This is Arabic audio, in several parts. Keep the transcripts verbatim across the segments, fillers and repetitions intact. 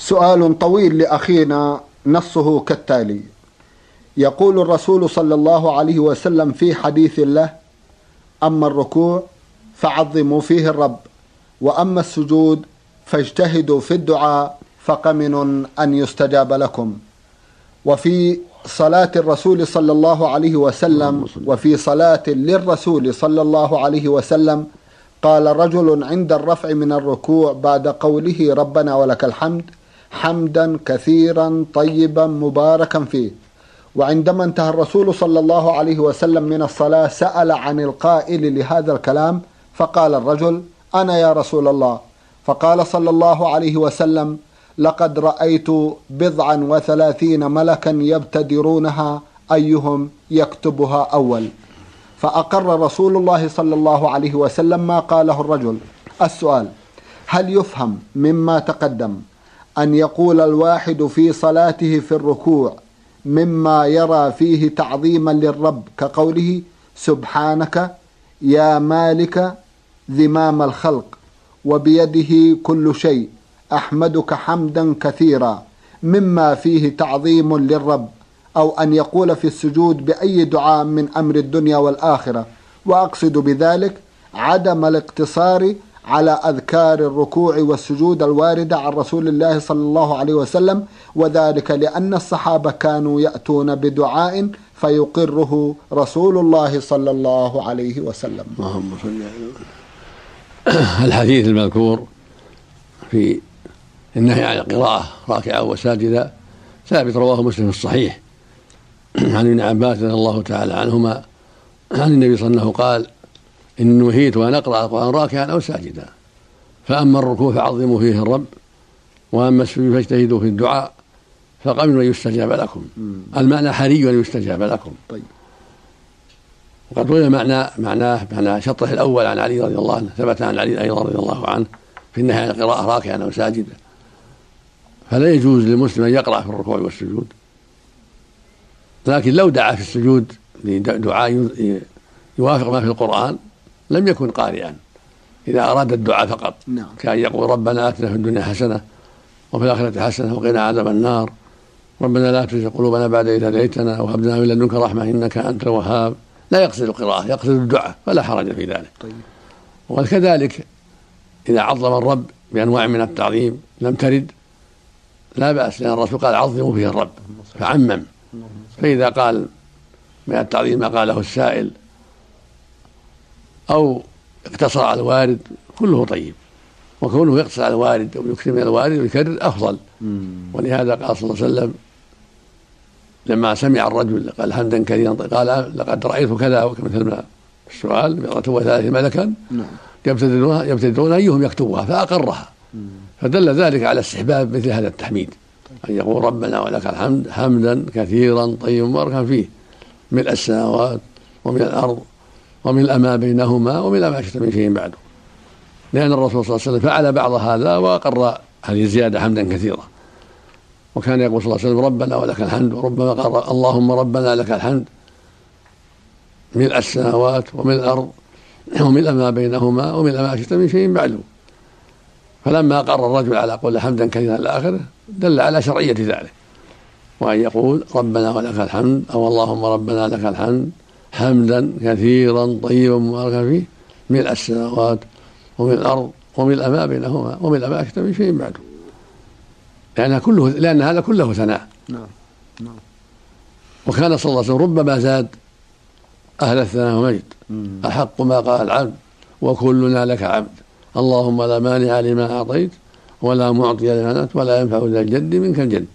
سؤال طويل لأخينا نصه كالتالي: يقول الرسول صلى الله عليه وسلم في حديث له: أما الركوع فعظموا فيه الرب، وأما السجود فاجتهدوا في الدعاء فقمن أن يستجاب لكم. وفي صلاة الرسول صلى الله عليه وسلم وفي صلاة للرسول صلى الله عليه وسلم قال رجل عند الرفع من الركوع بعد قوله ربنا ولك الحمد: حمدا كثيرا طيبا مباركا فيه. وعندما انتهى الرسول صلى الله عليه وسلم من الصلاة سأل عن القائل لهذا الكلام، فقال الرجل: أنا يا رسول الله. فقال صلى الله عليه وسلم: لقد رأيت بضعا وثلاثين ملكا يبتدرونها أيهم يكتبها أول. فأقر رسول الله صلى الله عليه وسلم ما قاله الرجل. السؤال: هل يفهم مما تقدم أن يقول الواحد في صلاته في الركوع مما يرى فيه تعظيما للرب كقوله سبحانك يا مالك ذمام الخلق وبيده كل شيء أحمدك حمدا كثيرا، مما فيه تعظيم للرب، أو أن يقول في السجود بأي دعاء من أمر الدنيا والآخرة؟ وأقصد بذلك عدم الاقتصار على أذكار الركوع والسجود الواردة عن رسول الله صلى الله عليه وسلم، وذلك لأن الصحابة كانوا يأتون بدعاء فيقره رسول الله صلى الله عليه وسلم. اللهم صل على الحديث المذكور في النهي عن القراءة راكعا وساجدا ثابت، رواه مسلم في الصحيح عن ابن عباس رضي الله تعالى عنهما عن النبي صلى الله عليه وسلم قال: إن نهيت وأن أقرأ القرآن راكعا أو ساجدا، فأما الركوع فعظموا فيه الرب، وأما السجود فاجتهدوا في الدعاء فقمن أن يستجاب لكم. المعنى حري أن يستجاب لكم. طيب. وقد روي معناه معناه معنى شطه الأول عن علي رضي الله عنه، ثبت عن علي أيضا رضي الله عنه في النهي عن القراءة راكعا أو ساجدا. فلا يجوز للمسلم أن يقرأ في الركوع والسجود، لكن لو دعا في السجود لدعاء يوافق ما في القرآن لم يكن قارئا إذا أراد الدعاء فقط. نعم. كان يقول ربنا آتنا في الدنيا حسنة وفي الآخرة حسنة وقنا عذاب النار، ربنا لا تزغ قلوبنا بعد إذ هديتنا وهب لنا من لدنك رحمة إنك أنت الوهاب. لا يقصد القراءة، يقصد الدعاء، فلا حرج في ذلك. طيب. وكذلك إذا عظم الرب بأنواع من التعظيم لم ترد لا بأس، لأن الرسول قال عظموا فيه الرب فعمم. فإذا قال من التعظيم ما قاله السائل أو اقتصر على الوارد كله طيب، وكونه يقتصر على الوارد أو يكثر من الوارد ويكرر أفضل. ولهذا قال صلى الله عليه وسلم لما سمع الرجل قال حمدا كثيرا قال: لقد رأيت كذا، مثل ما السؤال بضعة وثلاثين ملكا يبتدرون يبتدرون أيهم يكتبها، فأقرها. فدل ذلك على استحباب مثل هذا التحميد، أن يقول ربنا ولك الحمد حمدا كثيرا طيبا مباركا فيه ملء السماوات ومن الأرض ومن ما بينهما ومن ما شئت من شيء بعده، لأن الرسول صلى الله عليه وسلم فعل بعض هذا وأقر هذه الزيادة حمدا كثيرا. وكان يقول صلى الله عليه وسلم ربنا ولك الحمد، وربما قال اللهم ربنا لك الحمد ملء السماوات ومن الأرض ومن ما بينهما ومن ما شئت من شيء بعده. فلما أقر الرجل على قول حمدا كثيرا إلى آخره دل على شرعية ذلك، وأن يقول ربنا ولك الحمد أو اللهم ربنا لك الحمد حمدا كثيرا طيبا مباركا فيه ملء السماوات ومن الأرض ومن ما بينهما ومن ما شئت من شيء بعده، لأن كله لأن هذا كله ثناء. نعم نعم. وكان صلى الله عليه وسلم ربما زاد أهل الثناء والمجد: أحق ما قال العبد وكلنا لك عبد، اللهم لا مانع لما أعطيت ولا معطي لما منعت ولا ينفع ذا الجد منك الجد،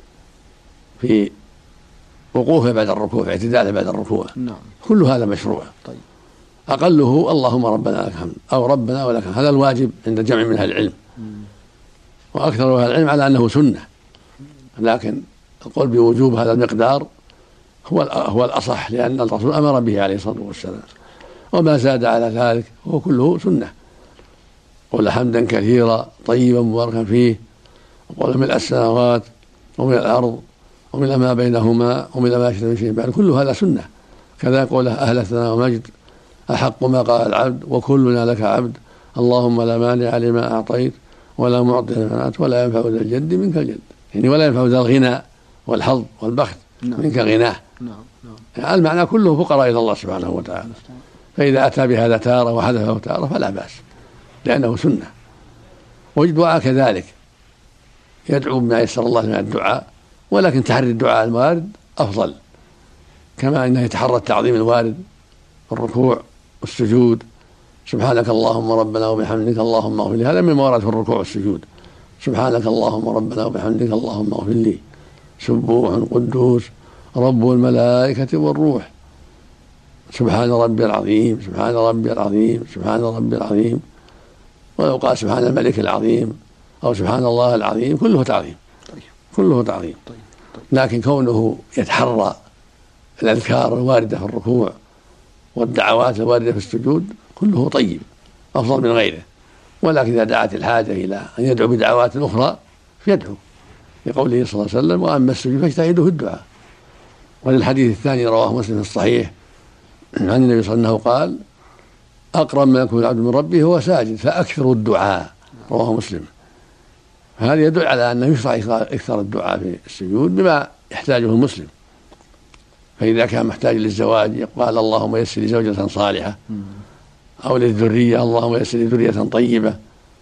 في وقوفه بعد الركوع، في اعتداله بعد الركوع. نعم. كل هذا مشروع. طيب. أقله اللهم ربنا لك الحمد أو ربنا ولك الحمد، هذا الواجب عند جمع من أهل العلم، وأكثر أهل العلم على أنه سنة، لكن القول بوجوب هذا المقدار هو هو الأصح، لأن الرسول أمر به عليه الصلاة والسلام، وما زاد على ذلك هو كله سنة. قل حمدا كثيرا طيبا مباركا فيه، وقل ملء السماوات ومن الأرض ومن ما بينهما ومن ما شئت من شيء بعد، كل هذا سنة. كذا قوله أهل الثناء والمجد: أحق ما قال العبد وكلنا لك عبد، اللهم لا مانع لما أعطيت ولا معطي المنات ولا ينفع ذا الجد منك الجد، يعني ولا ينفع ذا الغنى والحظ والبخت نعم. منك غناه نعم. نعم. يعني المعنى كله فقراء إلى الله سبحانه وتعالى، فإذا أتى بهذا تارة وحذفه تارة فلا بأس لأنه سنة. والدعاء كذلك يدعو بما يسر الله من الدعاء، ولكن تحري الدعاء الوارد أفضل، كما أنه يتحرى التعظيم الوارد في الركوع والسجود، سبحانك اللهم ربنا وبحمدك اللهم اغفر لي، هذا من الموارد في الركوع والسجود، سبحانك اللهم ربنا وبحمدك اللهم اغفر لي، سبوح قدوس رب الملائكة والروح، سبحان ربي العظيم سبحان ربي العظيم سبحان ربي العظيم، ولو قال سبحان الملك العظيم أو سبحان الله العظيم كله تعظيم كله تعظيم. لكن كونه يتحرى الأذكار الواردة في الركوع والدعوات الواردة في السجود كله طيب أفضل من غيره، ولكن إذا دعت الحاجة إلى أن يدعو بدعوات أخرى فيدعو، لقوله صلى الله عليه وسلم وأما السجود فاجتهدوا في الدعاء. وللحديث الثاني رواه مسلم في الصحيح عن النبي صلى الله عليه وسلم قال أقرب ما يكون العبد من ربه هو ساجد فأكثروا الدعاء، رواه مسلم. هذا يدل على أنه يشرع إكثار الدعاء في السجود بما يحتاجه المسلم، فإذا كان محتاج للزواج قال اللهم يسر لي زوجة صالحة، أو للذرية اللهم يسر لي ذرية طيبة،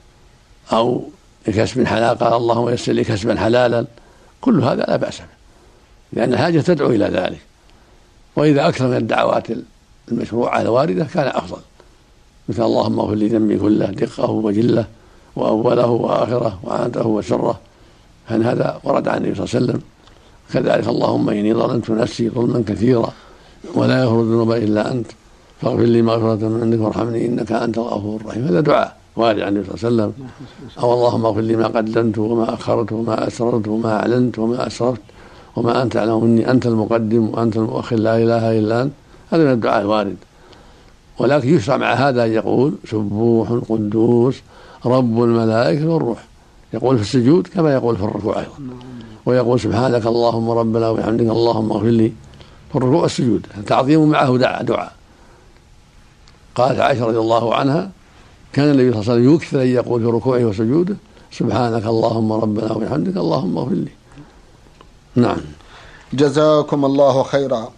أو لكسب حلال قال اللهم يسر لي كسبا حلالا، كل هذا لا بأس به لأن الحاجة تدعو إلى ذلك. وإذا أكثر من الدعوات المشروعة الواردة كان أفضل، مثل اللهم اغفر لي ذنبي كله دقه وجله وأوله وآخره وعادته وسره، فإن هذا ورد عن النبي صلى الله عليه وسلم. كذلك اللهم إني ظلمت نفسي ظلما كثيرا ولا يغفر الذنوب إلا أنت فاغفر لي مغفرة من عندك وارحمني إنك أنت الغفور الرحيم، هذا دعاء وارد عن النبي صلى الله عليه وسلم. أو اللهم اغفر لي ما قدمت وما أخرت وما أسررت وما أعلنت وما أسرفت وما أنت أعلم مني أنت المقدم وأنت المؤخر لا إله إلا أنت، هذا من الدعاء الوارد. ولكن يشرع مع هذا أن يقول سبوح قدوس رب الملائكة والروح، يقول في السجود كما يقول في الركوع أيضا، ويقول سبحانك اللهم ربنا وبحمدك اللهم اغفر لي في الركوع والسجود، تعظيم معه دعاء. قالت عائشة رضي الله عنها كان النبي صلى الله عليه وسلم يكثر أن يقول في ركوعه وسجوده سبحانك اللهم ربنا وبحمدك اللهم اغفر لي. نعم. جزاكم الله خيرا.